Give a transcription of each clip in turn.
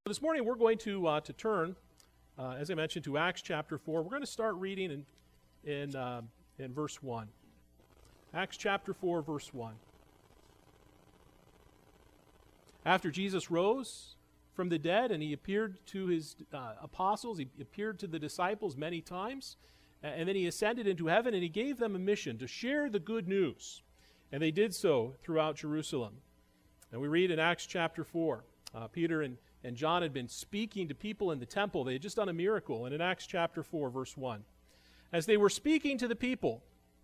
This morning we're going to turn, as I mentioned, to Acts chapter 4. We're going to start reading in verse 1. Acts chapter 4, verse 1. After Jesus rose from the dead and he appeared to his apostles, he appeared to the disciples many times, and then he ascended into heaven and he gave them a mission to share the good news. And they did so throughout Jerusalem. And we read in Acts chapter 4, Peter and John had been speaking to people in the temple. They had just done a miracle. And in Acts chapter 4, verse 1, as they were speaking to the people,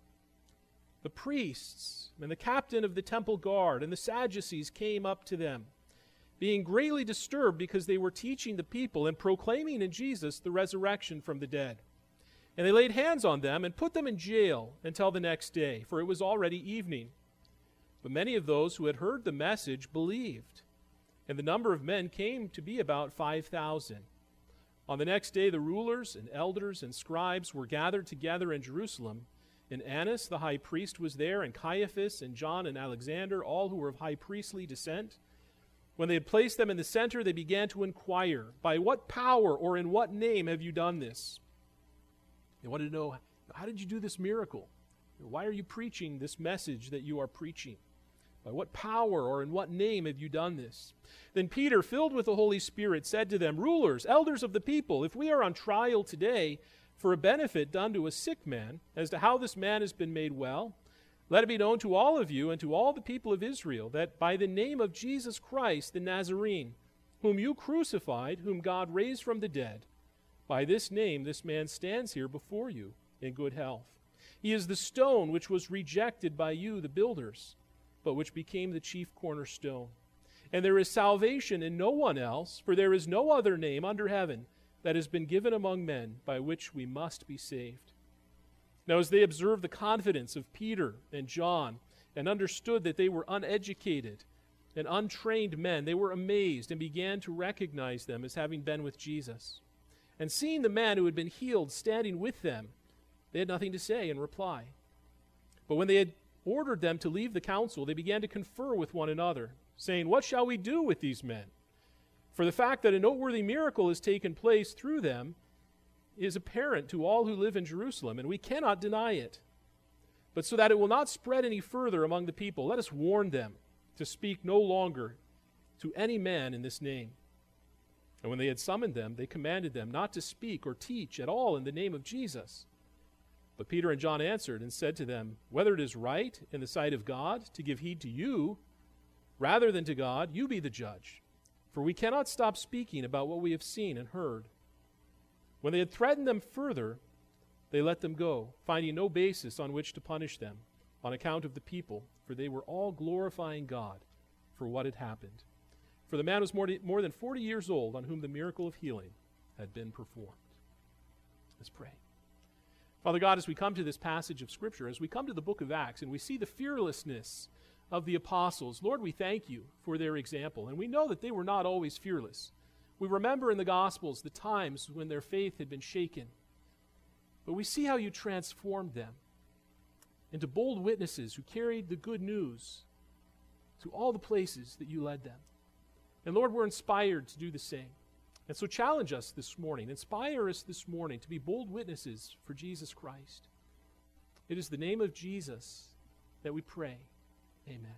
the priests and the captain of the temple guard and the Sadducees came up to them, being greatly disturbed because they were teaching the people and proclaiming in Jesus the resurrection from the dead. And they laid hands on them and put them in jail until the next day, for it was already evening. But many of those who had heard the message believed, and the number of men came to be about 5,000. On the next day, the rulers and elders and scribes were gathered together in Jerusalem, and Annas the high priest was there, and Caiaphas and John and Alexander, all who were of high priestly descent. When they had placed them in the center, they began to inquire, "By what power or in what name have you done this?" They wanted to know, how did you do this miracle? Why are you preaching this message that you are preaching? By what power or in what name have you done this? Then Peter, filled with the Holy Spirit, said to them, "Rulers, elders of the people, if we are on trial today for a benefit done to a sick man, as to how this man has been made well, let it be known to all of you and to all the people of Israel that by the name of Jesus Christ the Nazarene, whom you crucified, whom God raised from the dead, by this name this man stands here before you in good health. He is the stone which was rejected by you, the builders, but which became the chief cornerstone. And there is salvation in no one else, for there is no other name under heaven that has been given among men by which we must be saved." Now as they observed the confidence of Peter and John and understood that they were uneducated and untrained men, they were amazed and began to recognize them as having been with Jesus. And seeing the man who had been healed standing with them, they had nothing to say in reply. But when they had ordered them to leave the council, they began to confer with one another, saying, "What shall we do with these men? For the fact that a noteworthy miracle has taken place through them is apparent to all who live in Jerusalem, and we cannot deny it. But so that it will not spread any further among the people, let us warn them to speak no longer to any man in this name." And when they had summoned them, they commanded them not to speak or teach at all in the name of Jesus. But Peter and John answered and said to them, "Whether it is right in the sight of God to give heed to you, rather than to God, you be the judge. For we cannot stop speaking about what we have seen and heard." When they had threatened them further, they let them go, finding no basis on which to punish them, on account of the people, for they were all glorifying God for what had happened. For the man was more than 40 years old on whom the miracle of healing had been performed. Let's pray. Father God, as we come to this passage of Scripture, as we come to the book of Acts, and we see the fearlessness of the apostles, Lord, we thank you for their example. And we know that they were not always fearless. We remember in the Gospels the times when their faith had been shaken. But we see how you transformed them into bold witnesses who carried the good news to all the places that you led them. And Lord, we're inspired to do the same. And so challenge us this morning, inspire us this morning to be bold witnesses for Jesus Christ. It is the name of Jesus that we pray. Amen.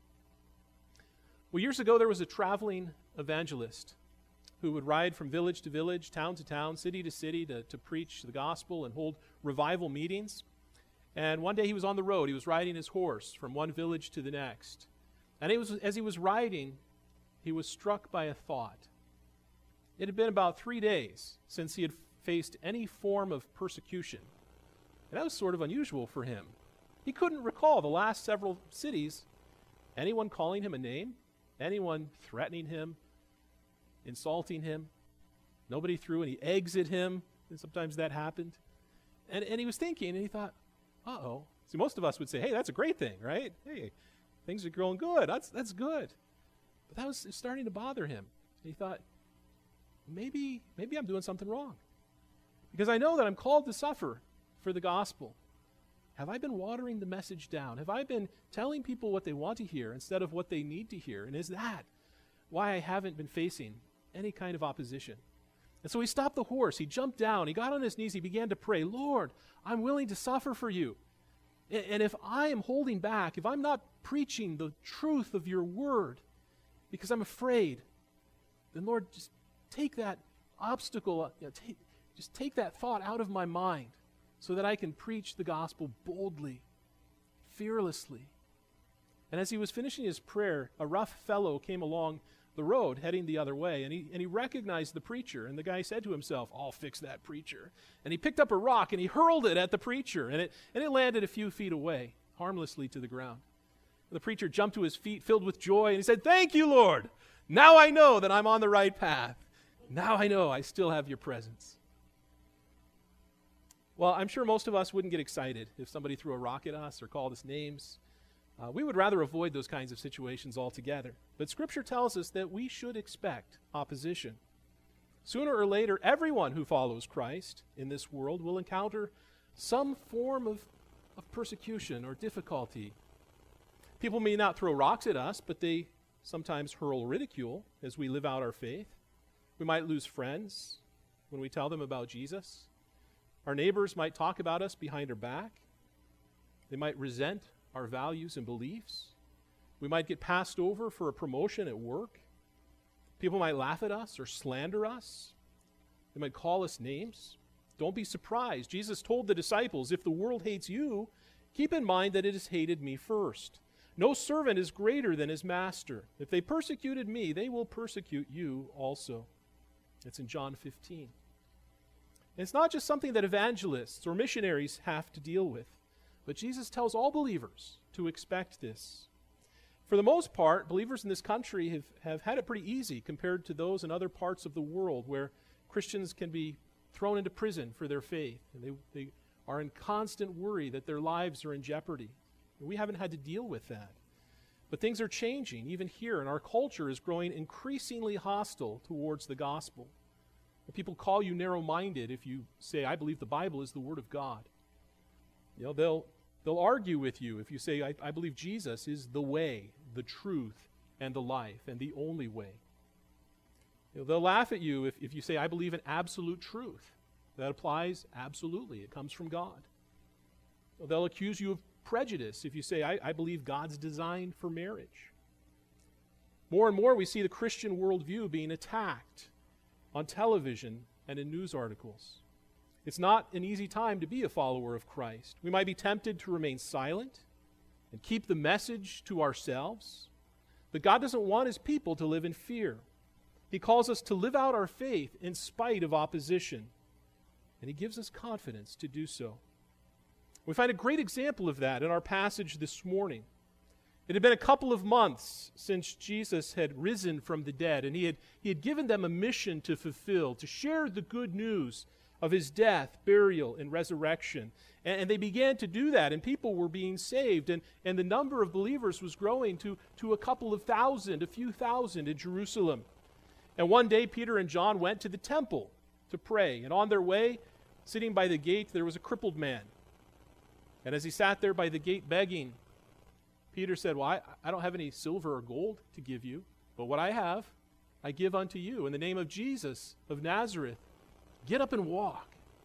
Well, years ago there was a traveling evangelist who would ride from village to village, town to town, city to city to preach the gospel and hold revival meetings. And one day he was on the road. He was riding his horse from one village to the next. And as he was riding, he was struck by a thought. It had been about 3 days since he had faced any form of persecution. And that was sort of unusual for him. He couldn't recall the last several cities, anyone calling him a name, anyone threatening him, insulting him. Nobody threw any eggs at him, and sometimes that happened. And he was thinking, and he thought, uh-oh. See, most of us would say, hey, that's a great thing, right? Hey, things are going good. That's good. But that was starting to bother him. And he thought, maybe I'm doing something wrong. Because I know that I'm called to suffer for the gospel. Have I been watering the message down? Have I been telling people what they want to hear instead of what they need to hear? And is that why I haven't been facing any kind of opposition. And so he stopped the horse. He jumped down. He got on his knees. He began to pray, Lord, I'm willing to suffer for you. And if I am holding back, if I'm not preaching the truth of your word because I'm afraid, then Lord, just take that obstacle, just take that thought out of my mind so that I can preach the gospel boldly, fearlessly. And as he was finishing his prayer, a rough fellow came along the road heading the other way, and he recognized the preacher, and the guy said to himself, I'll fix that preacher. And he picked up a rock and he hurled it at the preacher, and it landed a few feet away, harmlessly to the ground. The preacher jumped to his feet filled with joy, and he said, Thank you, Lord. Now I know that I'm on the right path. Now I know I still have your presence. Well, I'm sure most of us wouldn't get excited if somebody threw a rock at us or called us names. We would rather avoid those kinds of situations altogether. But Scripture tells us that we should expect opposition. Sooner or later, everyone who follows Christ in this world will encounter some form of persecution or difficulty. People may not throw rocks at us, but they sometimes hurl ridicule as we live out our faith. We might lose friends when we tell them about Jesus. Our neighbors might talk about us behind our back. They might resent our values and beliefs. We might get passed over for a promotion at work. People might laugh at us or slander us. They might call us names. Don't be surprised. Jesus told the disciples, if the world hates you, keep in mind that it has hated me first. No servant is greater than his master. If they persecuted me, they will persecute you also. It's in John 15. And it's not just something that evangelists or missionaries have to deal with. But Jesus tells all believers to expect this. For the most part, believers in this country have had it pretty easy compared to those in other parts of the world where Christians can be thrown into prison for their faith. And they are in constant worry that their lives are in jeopardy. And we haven't had to deal with that. But things are changing, even here, and our culture is growing increasingly hostile towards the gospel. And people call you narrow-minded if you say, I believe the Bible is the Word of God. You know, they'll argue with you if you say, I believe Jesus is the way, the truth, and the life, and the only way. You know, they'll laugh at you if you say, I believe in absolute truth. That applies absolutely. It comes from God. They'll accuse you of prejudice if you say, I believe God's design for marriage. More and more we see the Christian worldview being attacked on television and in news articles. It's not an easy time to be a follower of Christ. We might be tempted to remain silent and keep the message to ourselves. But God doesn't want his people to live in fear. He calls us to live out our faith in spite of opposition. And he gives us confidence to do so. We find a great example of that in our passage this morning. It had been a couple of months since Jesus had risen from the dead, and he had given them a mission to fulfill, to share the good news of his death, burial, and resurrection. And they began to do that, and people were being saved, and the number of believers was growing to a couple of thousand, a few thousand in Jerusalem. And one day, Peter and John went to the temple to pray, and on their way, sitting by the gate, there was a crippled man. And as he sat there by the gate begging, Peter said, well, I don't have any silver or gold to give you, but what I have, I give unto you. In the name of Jesus of Nazareth, get up and walk.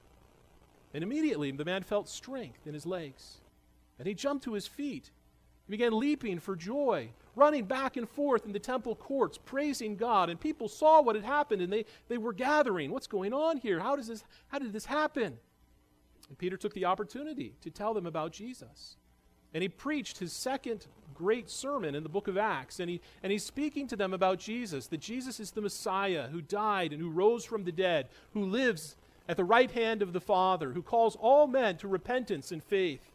And immediately the man felt strength in his legs. And he jumped to his feet. He began leaping for joy, running back and forth in the temple courts, praising God. And people saw what had happened, and they were gathering. What's going on here? How did this happen? And Peter took the opportunity to tell them about Jesus. And he preached his second great sermon in the book of Acts. And he's speaking to them about Jesus, that Jesus is the Messiah who died and who rose from the dead, who lives at the right hand of the Father, who calls all men to repentance and faith.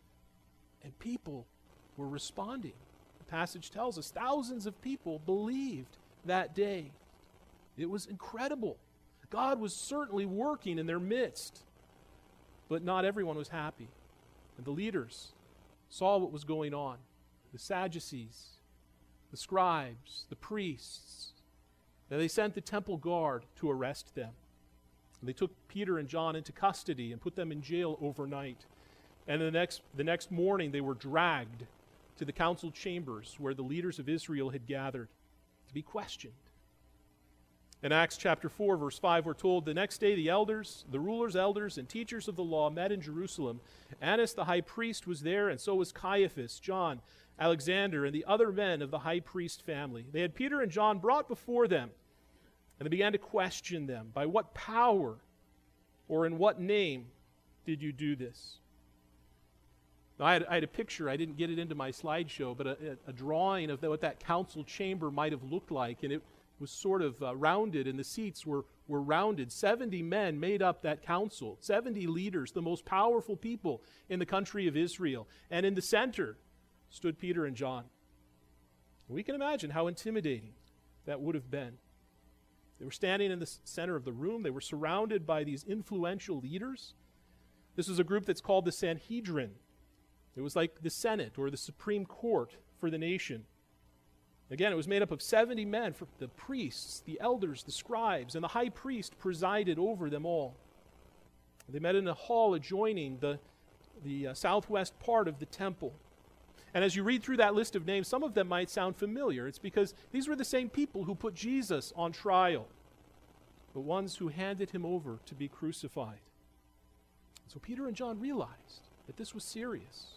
And people were responding. The passage tells us thousands of people believed that day. It was incredible. God was certainly working in their midst. But not everyone was happy. And the leaders saw what was going on. The Sadducees, the scribes, the priests. And they sent the temple guard to arrest them. And they took Peter and John into custody and put them in jail overnight. And the next morning they were dragged to the council chambers where the leaders of Israel had gathered to be questioned. In Acts chapter 4, verse 5, we're told, the next day the rulers, elders, and teachers of the law met in Jerusalem. Annas the high priest was there, and so was Caiaphas, John, Alexander, and the other men of the high priest family. They had Peter and John brought before them, and they began to question them. By what power or in what name did you do this? Now, I had a picture. I didn't get it into my slideshow, but a drawing of what that council chamber might have looked like, and it was sort of rounded, and the seats were rounded. 70 men made up that council, 70 leaders, the most powerful people in the country of Israel. And in the center stood Peter and John. We can imagine how intimidating that would have been. They were standing in the center of the room. They were surrounded by these influential leaders. This was a group that's called the Sanhedrin. It was like the Senate or the Supreme Court for the nation. Again, it was made up of 70 men, from the priests, the elders, the scribes, and the high priest presided over them all. They met in a hall adjoining the southwest part of the temple. And as you read through that list of names, some of them might sound familiar. It's because these were the same people who put Jesus on trial, the ones who handed him over to be crucified. So Peter and John realized that this was serious.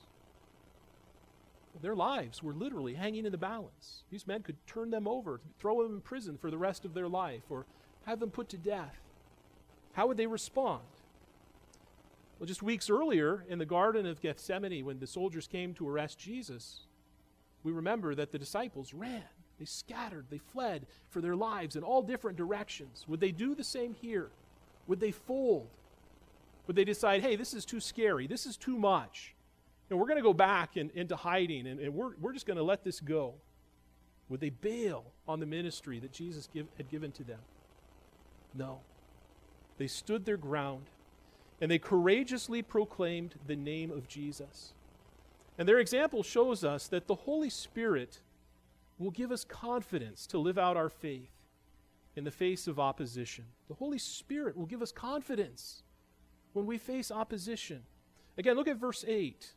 Their lives were literally hanging in the balance. These men could turn them over, throw them in prison for the rest of their life, or have them put to death. How would they respond? Well, just weeks earlier in the Garden of Gethsemane, when the soldiers came to arrest Jesus, we remember that the disciples ran. They scattered. They fled for their lives in all different directions. Would they do the same here? Would they fold? Would they decide, hey, this is too scary. This is too much. We're going to go back into hiding, and we're just going to let this go. Would they bail on the ministry that Jesus had given to them? No. They stood their ground, and they courageously proclaimed the name of Jesus. And their example shows us that the Holy Spirit will give us confidence to live out our faith in the face of opposition. The Holy Spirit will give us confidence when we face opposition. Again, look at verse 8.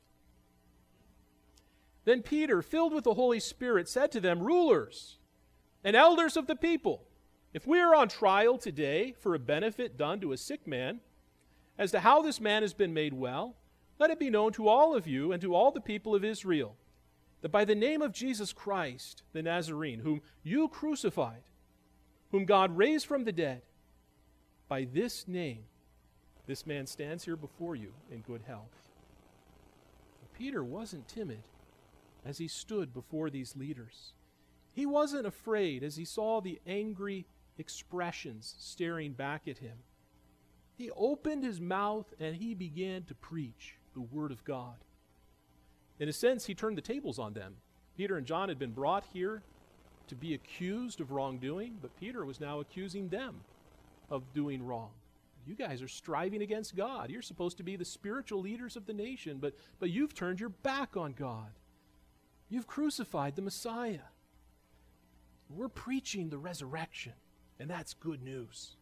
Then Peter, filled with the Holy Spirit, said to them, rulers and elders of the people, if we are on trial today for a benefit done to a sick man, as to how this man has been made well, let it be known to all of you and to all the people of Israel, that by the name of Jesus Christ, the Nazarene, whom you crucified, whom God raised from the dead, by this name, this man stands here before you in good health. Peter wasn't timid as he stood before these leaders. He wasn't afraid as he saw the angry expressions staring back at him. He opened his mouth and he began to preach the word of God. In a sense, he turned the tables on them. Peter and John had been brought here to be accused of wrongdoing, but Peter was now accusing them of doing wrong. You guys are striving against God. You're supposed to be the spiritual leaders of the nation, but you've turned your back on God. You've crucified the Messiah. We're preaching the resurrection, and that's good news.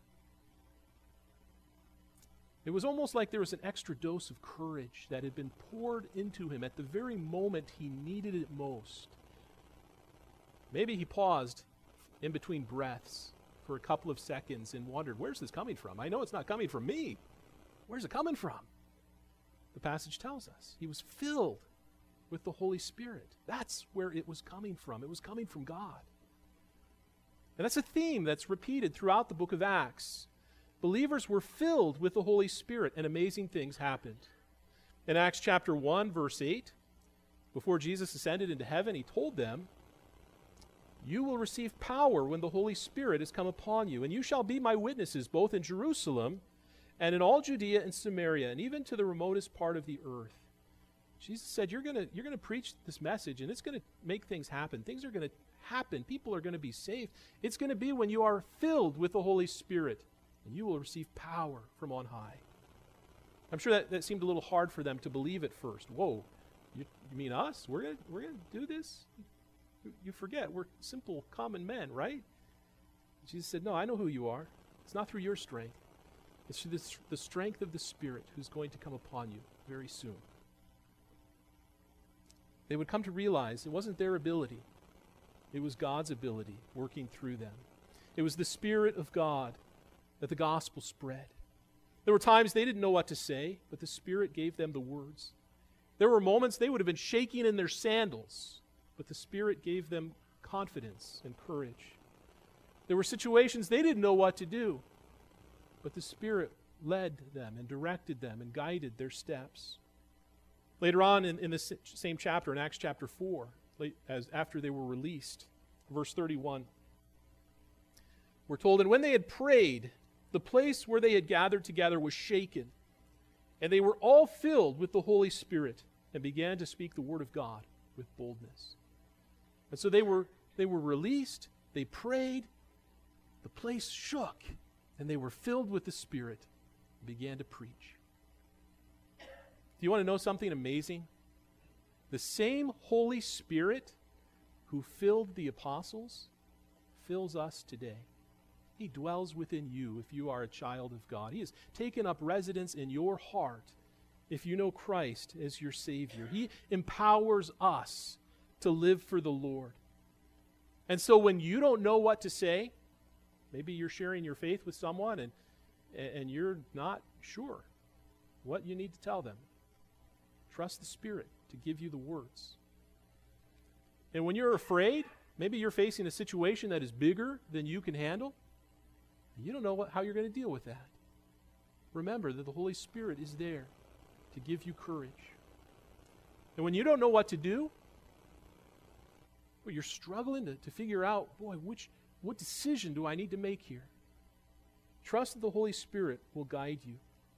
It was almost like there was an extra dose of courage that had been poured into him at the very moment he needed it most. Maybe he paused in between breaths for a couple of seconds and wondered, where's this coming from? I know it's not coming from me. Where's it coming from? The passage tells us he was filled with the Holy Spirit. That's where it was coming from. It was coming from God. And that's a theme that's repeated throughout the book of Acts. Believers were filled with the Holy Spirit, and amazing things happened. In Acts chapter 1, verse 8, before Jesus ascended into heaven, he told them, you will receive power when the Holy Spirit has come upon you, and you shall be my witnesses both in Jerusalem and in all Judea and Samaria, and even to the remotest part of the earth. Jesus said, you're going to preach this message, and it's going to make things happen. Things are going to happen. People are going to be saved. It's going to be when you are filled with the Holy Spirit, and you will receive power from on high. I'm sure that seemed a little hard for them to believe at first. Whoa, you mean us? We're going to do this? You forget, we're simple, common men, right? Jesus said, no, I know who you are. It's not through your strength. It's through the strength of the Spirit who's going to come upon you very soon. They would come to realize it wasn't their ability. It was God's ability working through them. It was the Spirit of God that the gospel spread. There were times they didn't know what to say, but the Spirit gave them the words. There were moments they would have been shaking in their sandals, but the Spirit gave them confidence and courage. There were situations they didn't know what to do, but the Spirit led them and directed them and guided their steps. Later on in the same chapter, in Acts chapter 4, after they were released, verse 31, we're told, "And when they had prayed, the place where they had gathered together was shaken, and they were all filled with the Holy Spirit and began to speak the word of God with boldness." And so they were released, they prayed, the place shook, and they were filled with the Spirit and began to preach. Do you want to know something amazing? The same Holy Spirit who filled the apostles fills us today. He dwells within you if you are a child of God. He has taken up residence in your heart if you know Christ as your Savior. He empowers us to live for the Lord. And so when you don't know what to say, maybe you're sharing your faith with someone and you're not sure what you need to tell them. Trust the Spirit to give you the words. And when you're afraid, maybe you're facing a situation that is bigger than you can handle, you don't know how you're going to deal with that. Remember that the Holy Spirit is there to give you courage. And when you don't know what to do, or you're struggling to figure out, what decision do I need to make here? Trust that the Holy Spirit will guide you.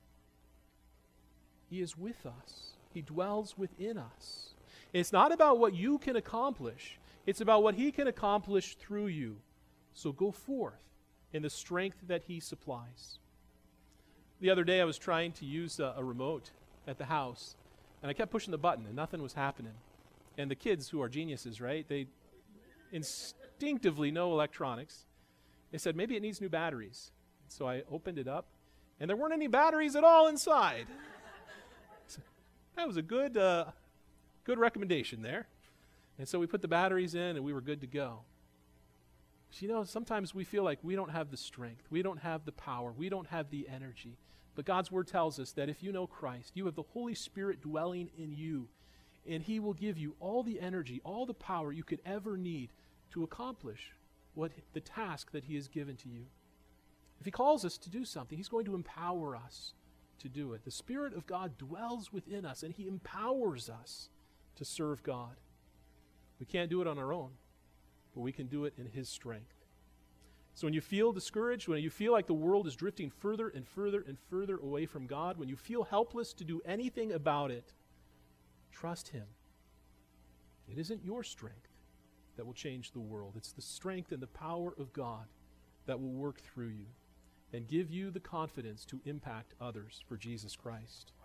He is with us. He dwells within us. It's not about what you can accomplish. It's about what He can accomplish through you. So go forth in the strength that He supplies. The other day I was trying to use a remote at the house, and I kept pushing the button, and nothing was happening. And the kids, who are geniuses, right, they instinctively know electronics. They said, maybe it needs new batteries. So I opened it up, and there weren't any batteries at all inside. So that was a good recommendation there. And so we put the batteries in, and we were good to go. So, sometimes we feel like we don't have the strength, we don't have the power, we don't have the energy. But God's Word tells us that if you know Christ, you have the Holy Spirit dwelling in you, and He will give you all the energy, all the power you could ever need to accomplish the task that He has given to you. If He calls us to do something, He's going to empower us to do it. The Spirit of God dwells within us, and He empowers us to serve God. We can't do it on our own, but we can do it in His strength. So when you feel discouraged, when you feel like the world is drifting further and further and further away from God, when you feel helpless to do anything about it, trust Him. It isn't your strength that will change the world. It's the strength and the power of God that will work through you and give you the confidence to impact others for Jesus Christ.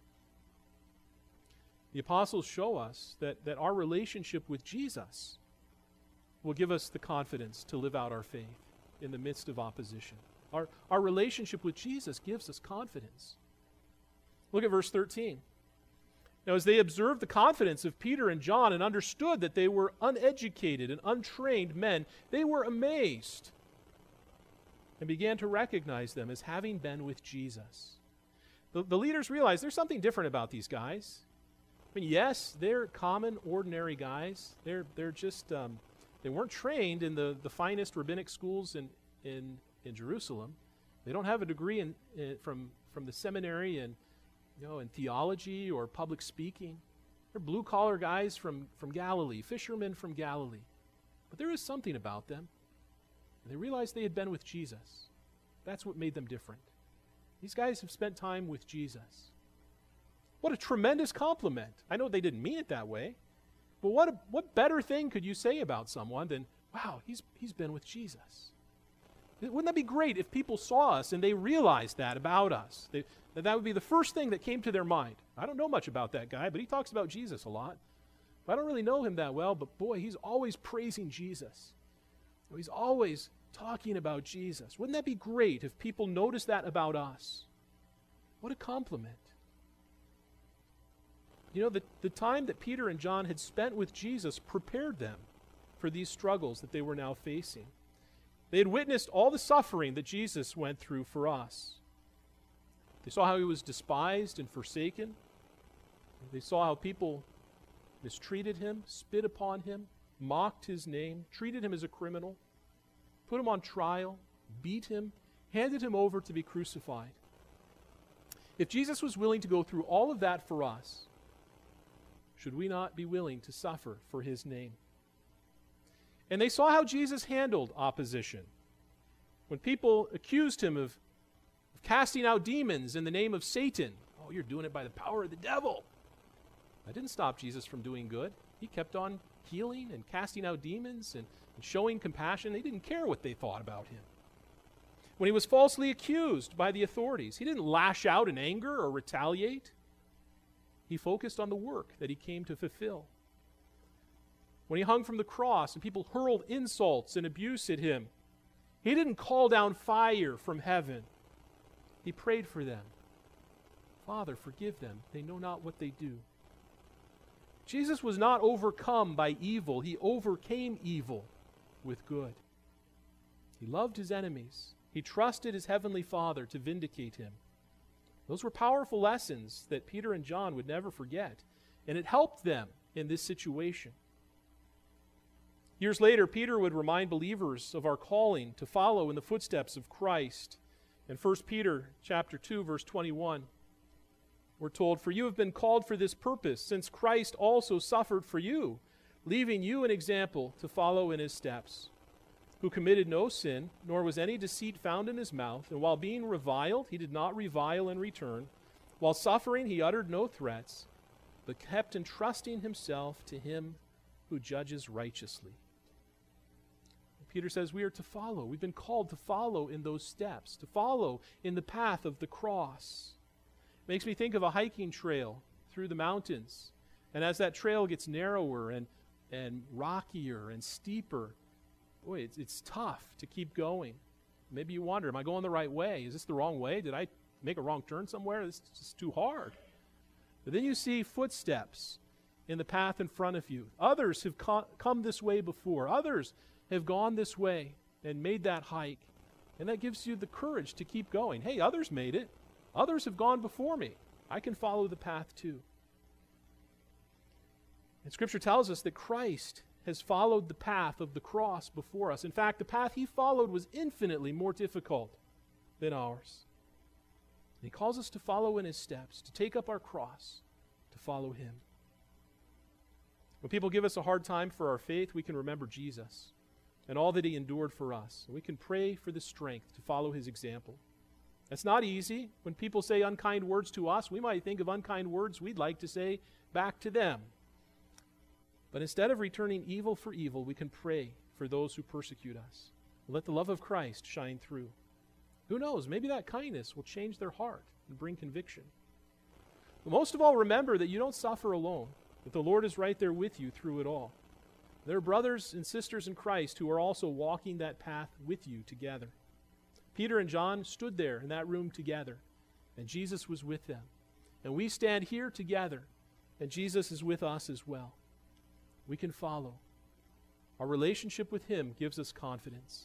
The apostles show us that our relationship with Jesus will give us the confidence to live out our faith in the midst of opposition. Our relationship with Jesus gives us confidence. Look at verse 13. Now, as they observed the confidence of Peter and John and understood that they were uneducated and untrained men, they were amazed and began to recognize them as having been with Jesus. The leaders realized there's something different about these guys. I mean, yes, they're common, ordinary guys. They're just they weren't trained in the finest rabbinic schools in Jerusalem. They don't have a degree from the seminary in theology or public speaking. They're blue-collar guys from Galilee, fishermen from Galilee. But there is something about them. They realized they had been with Jesus. That's what made them different. These guys have spent time with Jesus. What a tremendous compliment. I know they didn't mean it that way, but what better thing could you say about someone than, wow, he's been with Jesus? Wouldn't that be great if people saw us and they realized that about us? That would be the first thing that came to their mind. I don't know much about that guy, but he talks about Jesus a lot. I don't really know him that well, but boy, he's always praising Jesus. He's always talking about Jesus. Wouldn't that be great if people noticed that about us? What a compliment. The time that Peter and John had spent with Jesus prepared them for these struggles that they were now facing. They had witnessed all the suffering that Jesus went through for us. They saw how he was despised and forsaken. They saw how people mistreated him, spit upon him, mocked his name, treated him as a criminal, put him on trial, beat him, handed him over to be crucified. If Jesus was willing to go through all of that for us, should we not be willing to suffer for his name? And they saw how Jesus handled opposition. When people accused him of casting out demons in the name of Satan, oh, you're doing it by the power of the devil. That didn't stop Jesus from doing good. He kept on healing and casting out demons and showing compassion. He didn't care what they thought about him. When he was falsely accused by the authorities, he didn't lash out in anger or retaliate. He focused on the work that he came to fulfill. When he hung from the cross and people hurled insults and abuse at him, he didn't call down fire from heaven. He prayed for them. Father, forgive them. They know not what they do. Jesus was not overcome by evil. He overcame evil with good. He loved his enemies. He trusted his heavenly Father to vindicate him. Those were powerful lessons that Peter and John would never forget, and it helped them in this situation. Years later, Peter would remind believers of our calling to follow in the footsteps of Christ. In 1 Peter chapter 2, verse 21, we're told, "For you have been called for this purpose, since Christ also suffered for you, leaving you an example to follow in his steps, who committed no sin, nor was any deceit found in his mouth, and while being reviled, he did not revile in return. While suffering, he uttered no threats, but kept entrusting himself to him who judges righteously." Peter says we are to follow. We've been called to follow in those steps, to follow in the path of the cross. It makes me think of a hiking trail through the mountains. And as that trail gets narrower and rockier and steeper, boy, it's tough to keep going. Maybe you wonder, am I going the right way? Is this the wrong way? Did I make a wrong turn somewhere? This is just too hard. But then you see footsteps in the path in front of you. Others have come this way before. Others have gone this way and made that hike. And that gives you the courage to keep going. Hey, others made it. Others have gone before me. I can follow the path too. And Scripture tells us that Christ has followed the path of the cross before us. In fact, the path he followed was infinitely more difficult than ours. And he calls us to follow in his steps, to take up our cross, to follow him. When people give us a hard time for our faith, we can remember Jesus and all that he endured for us. And we can pray for the strength to follow his example. That's not easy. When people say unkind words to us, we might think of unkind words we'd like to say back to them. But instead of returning evil for evil, we can pray for those who persecute us. Let the love of Christ shine through. Who knows, maybe that kindness will change their heart and bring conviction. But most of all, remember that you don't suffer alone, that the Lord is right there with you through it all. There are brothers and sisters in Christ who are also walking that path with you together. Peter and John stood there in that room together, and Jesus was with them. And we stand here together, and Jesus is with us as well. We can follow. Our relationship with him gives us confidence.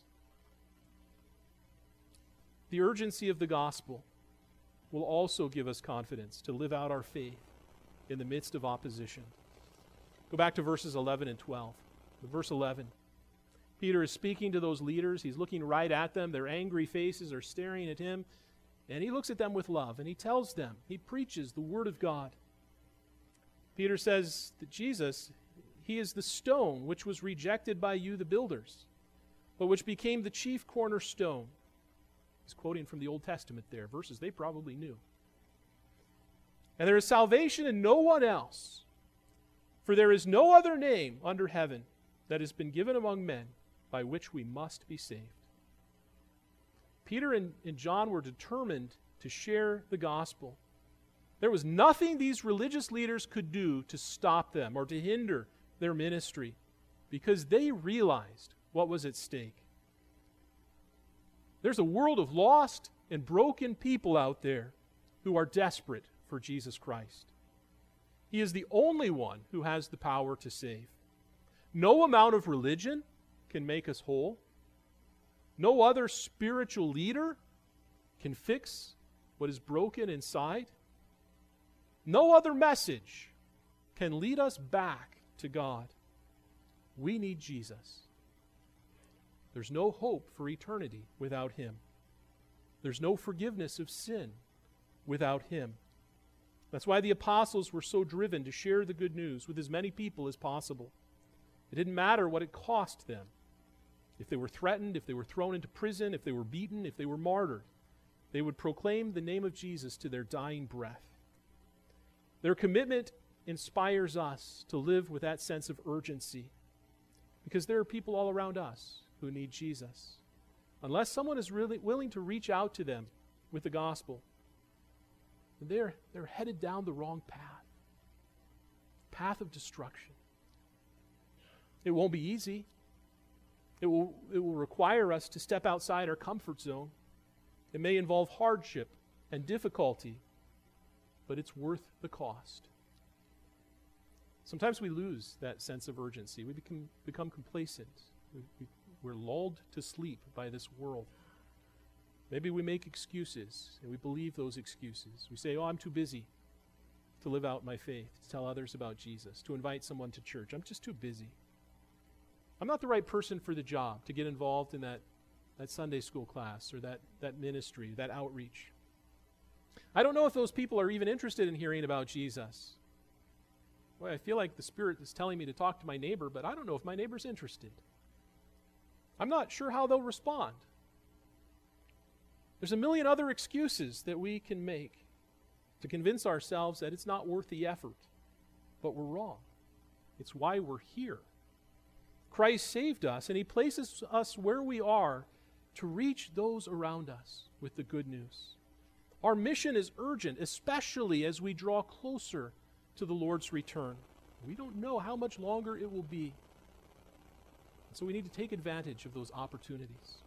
The urgency of the gospel will also give us confidence to live out our faith in the midst of opposition. Go back to verses 11 and 12. Verse 11. Peter is speaking to those leaders. He's looking right at them. Their angry faces are staring at him. And he looks at them with love, and he tells them, he preaches the word of God. Peter says that Jesus, he is the stone which was rejected by you, the builders, but which became the chief cornerstone. He's quoting from the Old Testament there, verses they probably knew. And there is salvation in no one else, for there is no other name under heaven that has been given among men by which we must be saved. Peter and John were determined to share the gospel. There was nothing these religious leaders could do to stop them or to hinder their ministry, because they realized what was at stake. There's a world of lost and broken people out there who are desperate for Jesus Christ. He is the only one who has the power to save. No amount of religion can make us whole. No other spiritual leader can fix what is broken inside. No other message can lead us back to God. We need Jesus. There's no hope for eternity without him. There's no forgiveness of sin without him. That's why the apostles were so driven to share the good news with as many people as possible. It didn't matter what it cost them. If they were threatened, if they were thrown into prison, if they were beaten, if they were martyred, they would proclaim the name of Jesus to their dying breath. Their commitment inspires us to live with that sense of urgency, because there are people all around us who need Jesus. Unless someone is really willing to reach out to them with the gospel, they're headed down the wrong path of destruction. It won't be easy. It will require us to step outside our comfort zone. It may involve hardship and difficulty, but it's worth the cost. Sometimes we lose that sense of urgency. We become complacent. We're lulled to sleep by this world. Maybe we make excuses, and we believe those excuses. We say, I'm too busy to live out my faith, to tell others about Jesus, to invite someone to church. I'm just too busy. I'm not the right person for the job to get involved in that Sunday school class or that ministry, that outreach. I don't know if those people are even interested in hearing about Jesus. Boy, I feel like the Spirit is telling me to talk to my neighbor, but I don't know if my neighbor's interested. I'm not sure how they'll respond. There's a million other excuses that we can make to convince ourselves that it's not worth the effort, but we're wrong. It's why we're here. Christ saved us, and he places us where we are to reach those around us with the good news. Our mission is urgent, especially as we draw closer to the Lord's return. We don't know how much longer it will be. So we need to take advantage of those opportunities.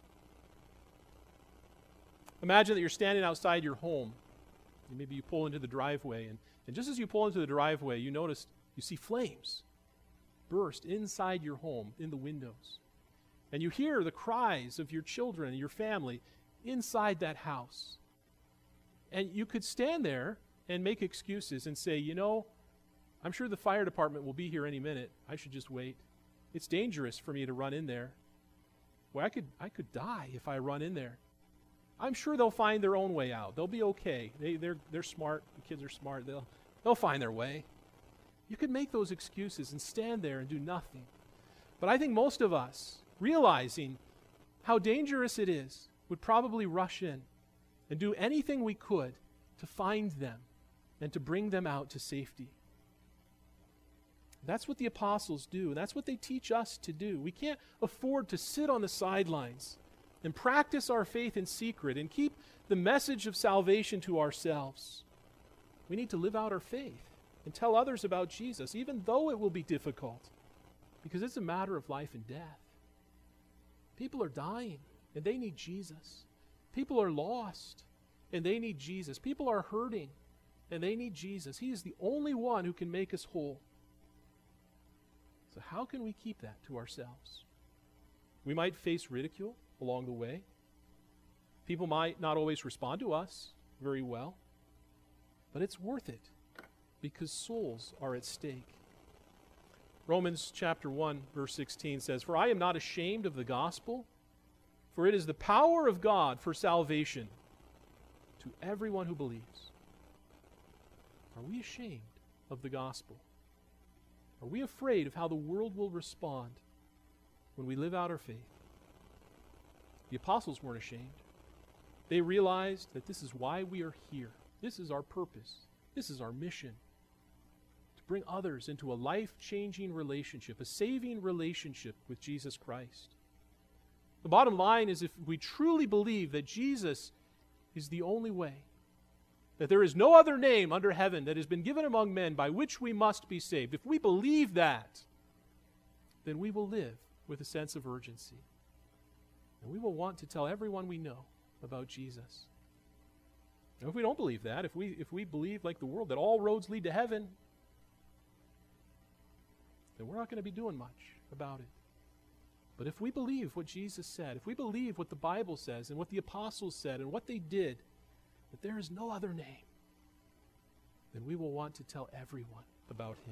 Imagine that you're standing outside your home. And maybe you pull into the driveway, and just as you pull into the driveway, you see flames burst inside your home, in the windows. And you hear the cries of your children and your family inside that house. And you could stand there and make excuses and say, I'm sure the fire department will be here any minute. I should just wait. It's dangerous for me to run in there. Well, I could die if I run in there. I'm sure they'll find their own way out. They'll be okay. They're smart. The kids are smart. They'll find their way. You could make those excuses and stand there and do nothing. But I think most of us, realizing how dangerous it is, would probably rush in and do anything we could to find them and to bring them out to safety. That's what the apostles do, and that's what they teach us to do. We can't afford to sit on the sidelines and practice our faith in secret and keep the message of salvation to ourselves. We need to live out our faith and tell others about Jesus, even though it will be difficult, because it's a matter of life and death. People are dying, and they need Jesus. People are lost, and they need Jesus. People are hurting, and they need Jesus. He is the only one who can make us whole. So how can we keep that to ourselves? We might face ridicule along the way. People might not always respond to us very well, but it's worth it because souls are at stake. Romans chapter 1, verse 16 says, "For I am not ashamed of the gospel, for it is the power of God for salvation to everyone who believes." Are we ashamed of the gospel? Are we afraid of how the world will respond when we live out our faith? The apostles weren't ashamed. They realized that this is why we are here. This is our purpose. This is our mission. To bring others into a life-changing relationship, a saving relationship with Jesus Christ. The bottom line is, if we truly believe that Jesus is the only way, that there is no other name under heaven that has been given among men by which we must be saved, if we believe that, then we will live with a sense of urgency. And we will want to tell everyone we know about Jesus. And if we don't believe that, if we believe like the world that all roads lead to heaven, then we're not going to be doing much about it. But if we believe what Jesus said, if we believe what the Bible says and what the apostles said and what they did, that there is no other name, then we will want to tell everyone about him.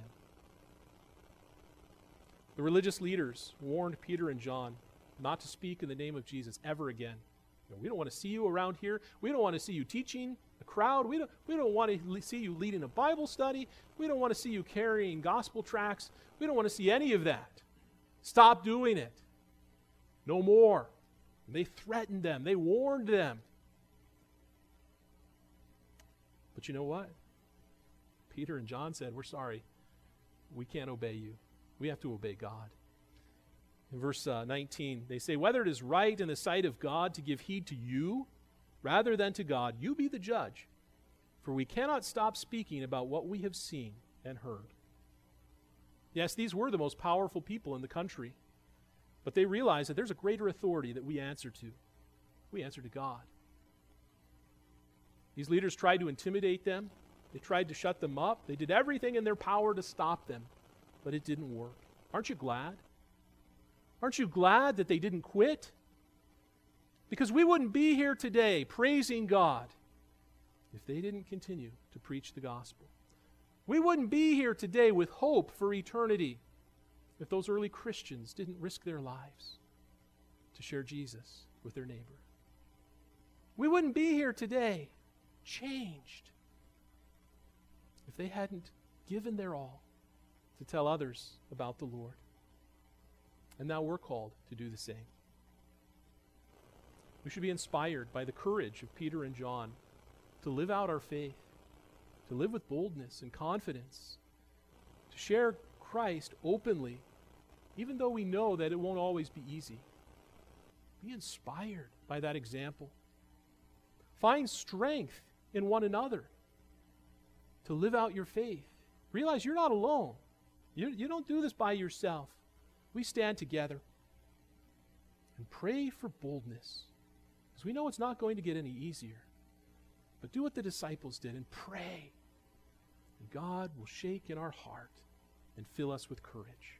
The religious leaders warned Peter and John not to speak in the name of Jesus ever again. We don't want to see you around here. We don't want to see you teaching the crowd. We don't want to see you leading a Bible study. We don't want to see you carrying gospel tracts. We don't want to see any of that. Stop doing it. No more. They threatened them. They warned them. But you know what? Peter and John said, we're sorry. We can't obey you. We have to obey God. In verse 19, they say, whether it is right in the sight of God to give heed to you rather than to God, you be the judge. For we cannot stop speaking about what we have seen and heard. Yes, these were the most powerful people in the country. But they realized that there's a greater authority that we answer to. We answer to God. These leaders tried to intimidate them. They tried to shut them up. They did everything in their power to stop them. But it didn't work. Aren't you glad? Aren't you glad that they didn't quit? Because we wouldn't be here today praising God if they didn't continue to preach the gospel. We wouldn't be here today with hope for eternity if those early Christians didn't risk their lives to share Jesus with their neighbor. We wouldn't be here today changed if they hadn't given their all to tell others about the Lord. And now we're called to do the same. We should be inspired by the courage of Peter and John to live out our faith, to live with boldness and confidence, to share Christ openly, even though we know that it won't always be easy. Be inspired by that example. Find strength in one another to live out your faith. Realize you're not alone. You don't do this by yourself. We stand together and pray for boldness, because we know it's not going to get any easier. But do what the disciples did and pray. And God will shake in our heart and fill us with courage.